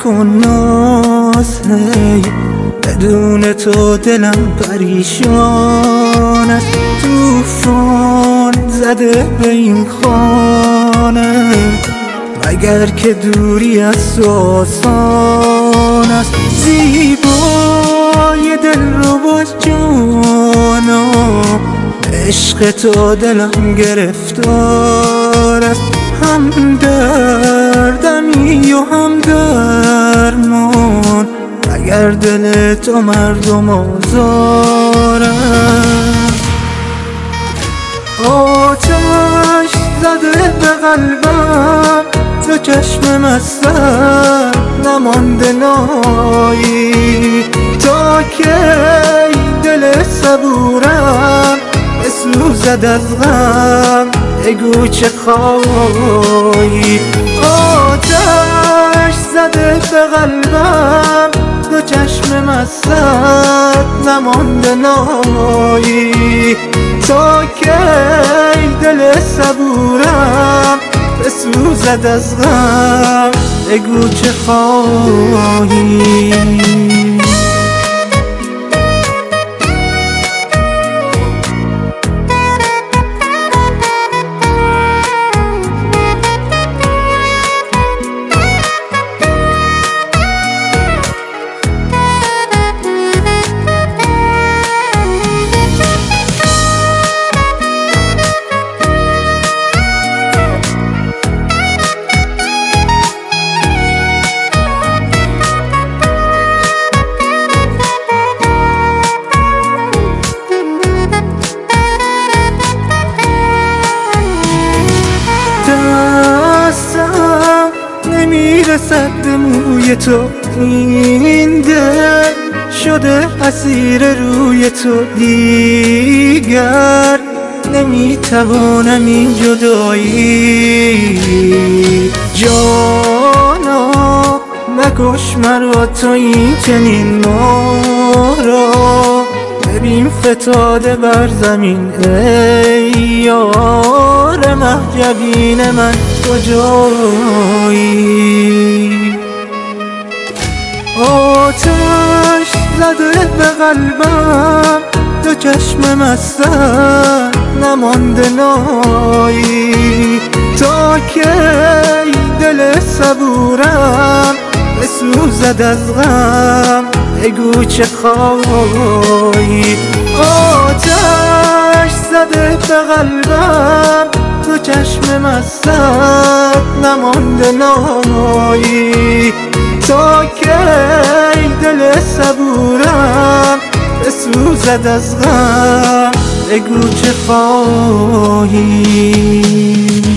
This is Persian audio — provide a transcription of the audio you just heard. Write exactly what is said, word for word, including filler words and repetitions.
نکن ناز هی، بدون تو دلم پریشان است. توفان زده به این خانه، مگر که دوری از تو آسان است. زیبای دل رو باز جانا، عشق تو دلم گرفتار است. هم دردمی و هم درمان، اگر دل تو مردم آزار است. آتش زده به قلبم، تو چشم مستم نمانده نایی. تا کی دل صبورم بسوزد از غم، بگو چه خواهی. آتش زده به قلبم، تو چشم مستت نمانده نایی. تا کی دل صبورم بسوزد از غم، بگو چه خواهی. نمیرسد به موی تو این دل، شده اسیر روی تو دیگر نمیتوانم این جدایی. جانا مکش مرا تو این چنین ما را، ببین فتاده بر زمین ای یار مهجبین من کجایی. آتش زده به قلبم، تو چشم مستم نمانده نایی. تا کی دل صبورم بسوزد از غم، بگو چه خواهی. آتش زده به قلبم، تو چشم مستت نمانده نایی. تا کی دل صبورم بسوزد از غم، بگو چه خواهی.